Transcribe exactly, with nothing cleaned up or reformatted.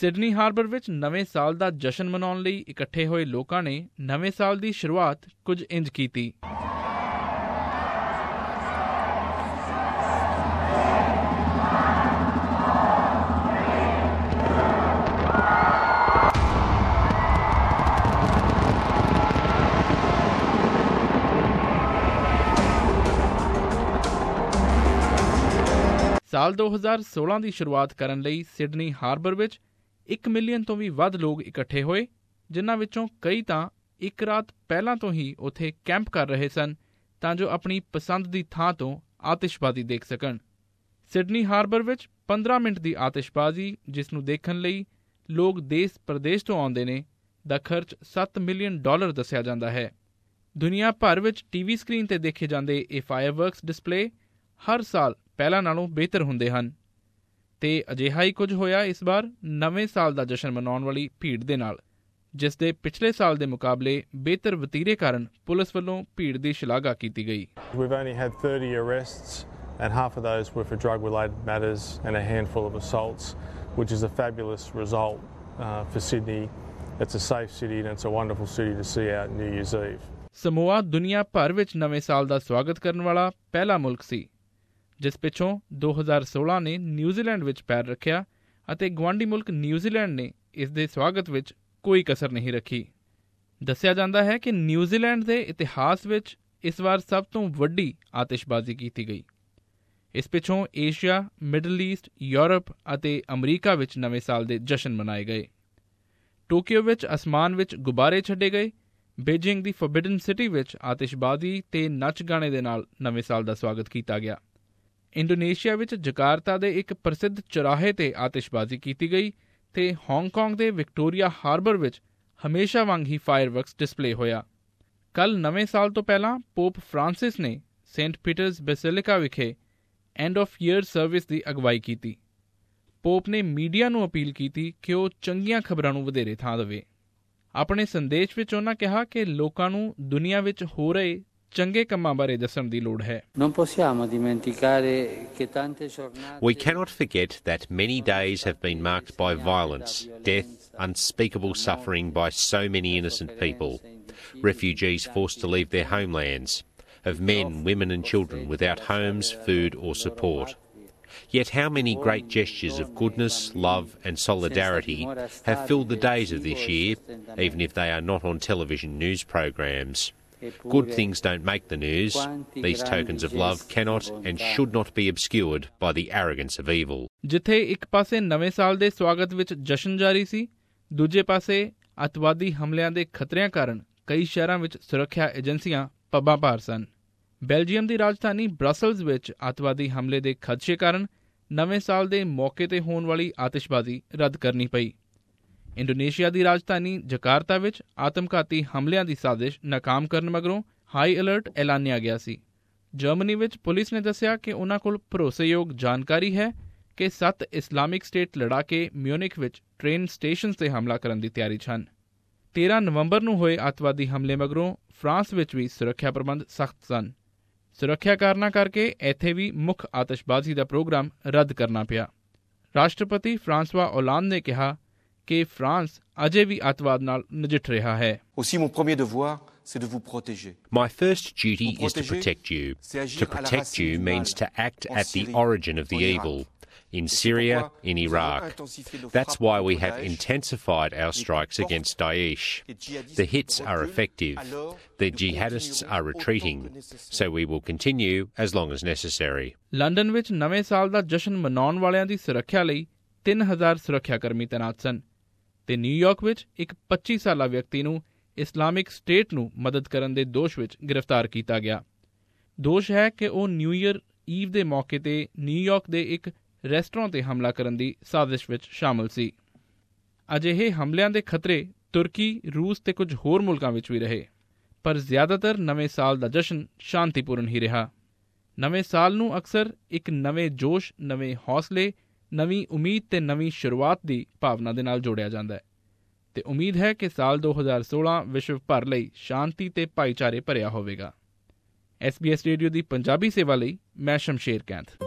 Sydney harbour ਵਿੱਚ ਨਵੇਂ ਸਾਲ ਦਾ ਜਸ਼ਨ ਮਨਾਉਣ ਲਈ ਇਕੱਠੇ ਹੋਏ ਲੋਕਾਂ ਨੇ ਨਵੇਂ ਸਾਲ ਦੀ ਸ਼ੁਰੂਆਤ ਕੁਝ ਇੰਜ ਕੀਤੀ। ਸਾਲ ਦੋ ਹਜ਼ਾਰ ਸੋਲਾਂ ਦੀ ਸ਼ੁਰੂਆਤ ਕਰਨ ਲਈ ਸਿਡਨੀ ਹਾਰਬਰ ਵਿੱਚ ਇੱਕ ਮਿਲੀਅਨ ਤੋਂ ਵੀ ਵੱਧ ਲੋਕ ਇਕੱਠੇ ਹੋਏ, ਜਿਨ੍ਹਾਂ ਵਿੱਚੋਂ ਕਈ ਤਾਂ ਇੱਕ ਰਾਤ ਪਹਿਲਾਂ ਤੋਂ ਹੀ ਉੱਥੇ ਕੈਂਪ ਕਰ ਰਹੇ ਸਨ ਤਾਂ ਜੋ ਆਪਣੀ ਪਸੰਦ ਦੀ ਥਾਂ ਤੋਂ ਆਤਿਸ਼ਬਾਜ਼ੀ ਦੇਖ ਸਕਣ। ਸਿਡਨੀ ਹਾਰਬਰ ਵਿੱਚ ਪੰਦਰਾਂ ਮਿੰਟ ਦੀ ਆਤਿਸ਼ਬਾਜ਼ੀ, ਜਿਸ ਨੂੰ ਦੇਖਣ ਲਈ ਲੋਕ ਦੇਸ਼ ਪ੍ਰਦੇਸ਼ ਤੋਂ ਆਉਂਦੇ ਨੇ, ਦਾ ਖਰਚ ਸੱਤ ਮਿਲੀਅਨ ਡਾਲਰ ਦੱਸਿਆ ਜਾਂਦਾ ਹੈ। ਦੁਨੀਆ ਭਰ ਵਿੱਚ ਟੀ ਵੀ ਸਕਰੀਨ 'ਤੇ ਦੇਖੇ ਜਾਂਦੇ ਇਹ ਫਾਇਰਵਰਕਸ ਡਿਸਪਲੇ ਹਰ ਸਾਲ ਪਹਿਲਾਂ ਨਾਲੋਂ ਬਿਹਤਰ ਹੁੰਦੇ ਹਨ, ਤੇ ਅਜਿਹਾ ਹੀ ਕੁਝ ਹੋਇਆ ਇਸ ਵਾਰ ਨਵੇਂ ਸਾਲ ਦਾ ਜਸ਼ਨ ਮਨਾਉਣ ਵਾਲੀ ਭੀੜ ਦੇ ਨਾਲ, ਜਿਸ ਦੇ ਪਿਛਲੇ ਸਾਲ ਦੇ ਮੁਕਾਬਲੇ ਬਿਹਤਰ ਵਤੀਰੇ ਕਾਰਨ ਪੁਲਿਸ ਵੱਲੋਂ ਭੀੜ ਦੀ ਸ਼ਲਾਘਾ ਕੀਤੀ ਗਈ। We've only had thirty arrests and half of those were for drug related matters and a handful of assaults, which is a fabulous result uh, for Sydney. It's a safe city and it's a wonderful city to see out New Year's Eve. Samoa ਦੁਨੀਆ ਭਰ ਵਿੱਚ ਨਵੇਂ ਸਾਲ ਦਾ ਸਵਾਗਤ ਕਰਨ ਵਾਲਾ ਪਹਿਲਾ ਮੁਲਕ ਸੀ, ਜਿਸ ਪਿੱਛੋਂ ਦੋ ਹਜ਼ਾਰ ਸੋਲਾਂ ਨੇ ਨਿਊਜ਼ੀਲੈਂਡ ਵਿੱਚ ਪੈਰ ਰੱਖਿਆ ਅਤੇ ਗੁਆਂਢੀ ਮੁਲਕ ਨਿਊਜ਼ੀਲੈਂਡ ਨੇ ਇਸ ਦੇ ਸਵਾਗਤ ਵਿੱਚ ਕੋਈ ਕਸਰ ਨਹੀਂ ਰੱਖੀ। ਦੱਸਿਆ ਜਾਂਦਾ ਹੈ ਕਿ ਨਿਊਜ਼ੀਲੈਂਡ ਦੇ ਇਤਿਹਾਸ ਵਿੱਚ ਇਸ ਵਾਰ ਸਭ ਤੋਂ ਵੱਡੀ ਆਤਿਸ਼ਬਾਜ਼ੀ ਕੀਤੀ ਗਈ। ਇਸ ਪਿੱਛੋਂ ਏਸ਼ੀਆ, ਮਿਡਲ ਈਸਟ, ਯੂਰਪ ਅਤੇ ਅਮਰੀਕਾ ਵਿੱਚ ਨਵੇਂ ਸਾਲ ਦੇ ਜਸ਼ਨ ਮਨਾਏ ਗਏ। ਟੋਕੀਓ ਵਿੱਚ ਅਸਮਾਨ ਵਿੱਚ ਗੁਬਾਰੇ ਛੱਡੇ ਗਏ। ਬੀਜਿੰਗ ਦੀ ਫੋਰਬਿਡਨ ਸਿਟੀ ਵਿੱਚ ਆਤਿਸ਼ਬਾਜ਼ੀ ਤੇ ਨੱਚ ਗਾਣੇ ਦੇ ਨਾਲ ਨਵੇਂ ਸਾਲ ਦਾ ਸਵਾਗਤ ਕੀਤਾ ਗਿਆ। ਇੰਡੋਨੇਸ਼ੀਆ ਵਿੱਚ ਜਕਾਰਤਾ ਦੇ ਇੱਕ ਪ੍ਰਸਿੱਧ ਚੌਰਾਹੇ 'ਤੇ ਆਤਿਸ਼ਬਾਜ਼ੀ ਕੀਤੀ ਗਈ ਤੇ ਹਾਂਗਕਾਂਗ ਦੇ ਵਿਕਟੋਰੀਆ ਹਾਰਬਰ ਵਿੱਚ ਹਮੇਸ਼ਾ ਵਾਂਗ ਹੀ ਫਾਇਰਵਰਕਸ ਡਿਸਪਲੇ ਹੋਇਆ। ਕੱਲ੍ਹ ਨਵੇਂ ਸਾਲ ਤੋਂ ਪਹਿਲਾਂ ਪੋਪ ਫਰਾਂਸਿਸ ਨੇ ਸੇਂਟ ਪੀਟਰਸ ਬੈਸਿਲਿਕਾ ਵਿਖੇ ਐਂਡ ਆਫ ਈਅਰ ਸਰਵਿਸ ਦੀ ਅਗਵਾਈ ਕੀਤੀ। ਪੋਪ ਨੇ ਮੀਡੀਆ ਨੂੰ ਅਪੀਲ ਕੀਤੀ ਕਿ ਉਹ ਚੰਗੀਆਂ ਖਬਰਾਂ ਨੂੰ ਵਧੇਰੇ ਥਾਂ ਦੇਵੇ। ਆਪਣੇ ਸੰਦੇਸ਼ ਵਿੱਚ ਉਹਨਾਂ ਕਿਹਾ ਕਿ ਲੋਕਾਂ ਨੂੰ ਦੁਨੀਆ ਵਿੱਚ ਹੋ ਰਹੇ ਚੰਗੇ ਕੰਮਾਂ ਬਾਰੇ ਦੱਸਣ ਦੀ ਲੋੜ ਹੈ। We cannot forget that many days have been marked by violence, death, unspeakable suffering by so many innocent people, refugees forced to leave their homelands, of men, women and children without homes, food or support. Yet how many great gestures of goodness, love and solidarity have filled the days of this year, even if they are not on television news programs. Good things don't make the news. These tokens of love cannot and should not be obscured by the arrogance of evil. ਜਿੱਥੇ ਇੱਕ ਪਾਸੇ ਨਵੇਂ ਸਾਲ ਦੇ ਸਵਾਗਤ ਵਿੱਚ ਜਸ਼ਨ ਜਾਰੀ ਸੀ, ਦੂਜੇ ਪਾਸੇ ਅੱਤਵਾਦੀ ਹਮਲਿਆਂ ਦੇ ਖਤਰਿਆਂ ਕਾਰਨ ਕਈ ਸ਼ਹਿਰਾਂ ਵਿੱਚ ਸੁਰੱਖਿਆ ਏਜੰਸੀਆਂ ਪੱਬਾਂ ਭਾਰ ਸਨ। ਬੈਲਜੀਅਮ ਦੀ ਰਾਜਧਾਨੀ ਬ੍ਰਸਲਜ਼ ਵਿੱਚ ਅੱਤਵਾਦੀ ਹਮਲੇ ਦੇ ਖਦਸ਼ੇ ਕਾਰਨ ਨਵੇਂ ਸਾਲ ਦੇ ਮੌਕੇ 'ਤੇ ਹੋਣ ਵਾਲੀ ਆਤਿਸ਼ਬਾਜ਼ੀ ਰੱਦ ਕਰਨੀ ਪਈ। ਇੰਡੋਨੇਸ਼ੀਆ ਦੀ ਰਾਜਧਾਨੀ ਜਕਾਰਤਾ ਵਿੱਚ ਆਤਮਘਾਤੀ ਹਮਲਿਆਂ ਦੀ ਸਾਜ਼ਿਸ਼ ਨਾਕਾਮ ਕਰਨ ਮਗਰੋਂ ਹਾਈ ਅਲਰਟ ਐਲਾਨਿਆ ਗਿਆ ਸੀ। ਜਰਮਨੀ ਵਿੱਚ ਪੁਲਿਸ ਨੇ ਦੱਸਿਆ ਕਿ ਉਨ੍ਹਾਂ ਕੋਲ ਭਰੋਸੇਯੋਗ ਜਾਣਕਾਰੀ ਹੈ ਕਿ ਸੱਤ ਇਸਲਾਮਿਕ ਸਟੇਟ ਲੜਾਕੇ ਮਿਊਨਿਖ ਵਿੱਚ ਟ੍ਰੇਨ ਸਟੇਸ਼ਨ 'ਤੇ ਹਮਲਾ ਕਰਨ ਦੀ ਤਿਆਰੀ 'ਚ ਹਨ। ਤੇਰਾਂ ਨਵੰਬਰ ਨੂੰ ਹੋਏ ਅੱਤਵਾਦੀ ਹਮਲੇ ਮਗਰੋਂ ਫਰਾਂਸ ਵਿੱਚ ਵੀ ਸੁਰੱਖਿਆ ਪ੍ਰਬੰਧ ਸਖਤ ਸਨ। ਸੁਰੱਖਿਆ ਕਾਰਨਾਂ ਕਰਕੇ ਇੱਥੇ ਵੀ ਮੁੱਖ ਆਤਿਸ਼ਬਾਜ਼ੀ ਦਾ ਪ੍ਰੋਗਰਾਮ ਰੱਦ ਕਰਨਾ ਪਿਆ। ਰਾਸ਼ਟਰਪਤੀ ਫਰਾਂਸਵਾ ਓਲਾਂਦ ਨੇ ਕਿਹਾ ਕਿ ਫਰਾਂਸ ਅਜੇ ਵੀ ਅੱਤਵਾਦ ਨਾਲ ਨਜਿੱਠ ਰਿਹਾ ਹੈ। My first duty is to protect you. To protect you means to act at the origin of the evil, in Syria, in Iraq. That's why we have intensified our strikes against Daesh. The hits are effective. The jihadists are retreating, so we will continue as long as necessary. London ਵਿੱਚ ਨਵੇਂ ਸਾਲ ਦਾ ਜਸ਼ਨ ਮਨਾਉਣ ਵਾਲਿਆਂ ਦੀ ਸੁਰੱਖਿਆ ਲਈ ਤਿੰਨ ਹਜ਼ਾਰ ਸੁਰੱਖਿਆ ਕਰਮੀ ਤੈਨਾਤ ਸਨ, ਤੇ ਨਿਊਯਾਰਕ ਵਿੱਚ ਇੱਕ ਪੱਚੀ ਸਾਲਾ ਵਿਅਕਤੀ ਨੂੰ ਇਸਲਾਮਿਕ ਸਟੇਟ ਨੂੰ ਮਦਦ ਕਰਨ ਦੇ ਦੋਸ਼ ਵਿੱਚ ਗ੍ਰਿਫਤਾਰ ਕੀਤਾ ਗਿਆ। ਦੋਸ਼ ਹੈ ਕਿ ਉਹ ਨਿਊ ਈਅਰ ਈਵ ਦੇ ਮੌਕੇ 'ਤੇ ਨਿਊਯਾਰਕ ਦੇ ਇੱਕ ਰੈਸਟੋਰੈਂਟ 'ਤੇ ਹਮਲਾ ਕਰਨ ਦੀ ਸਾਜ਼ਿਸ਼ ਵਿੱਚ ਸ਼ਾਮਲ ਸੀ। ਅਜਿਹੇ ਹਮਲਿਆਂ ਦੇ ਖਤਰੇ ਤੁਰਕੀ, ਰੂਸ ਤੇ ਕੁਝ ਹੋਰ ਮੁਲਕਾਂ ਵਿੱਚ ਵੀ ਰਹੇ, ਪਰ ਜ਼ਿਆਦਾਤਰ ਨਵੇਂ ਸਾਲ ਦਾ ਜਸ਼ਨ ਸ਼ਾਂਤੀਪੂਰਨ ਹੀ ਰਿਹਾ। ਨਵੇਂ ਸਾਲ ਨੂੰ ਅਕਸਰ ਇੱਕ ਨਵੇਂ ਜੋਸ਼, ਨਵੇਂ ਹੌਸਲੇ, ਨਵੀਂ ਉਮੀਦ ਤੇ ਨਵੀਂ ਸ਼ੁਰੂਆਤ ਦੀ ਭਾਵਨਾ ਦੇ ਨਾਲ ਜੋੜਿਆ ਜਾਂਦਾ ਹੈ, ਤੇ ਉਮੀਦ ਹੈ ਕਿ ਸਾਲ ਦੋ ਹਜ਼ਾਰ ਸੋਲਾਂ ਵਿਸ਼ਵ ਭਰ ਲਈ ਸ਼ਾਂਤੀ ਤੇ ਭਾਈਚਾਰੇ ਭਰਿਆ ਹੋਵੇਗਾ। ਐਸ ਬੀ ਐਸ ਰੇਡੀਓ ਦੀ ਪੰਜਾਬੀ ਸੇਵਾ ਲਈ ਮੈਂ ਸ਼ਮਸ਼ੇਰ ਕੈਂਥ।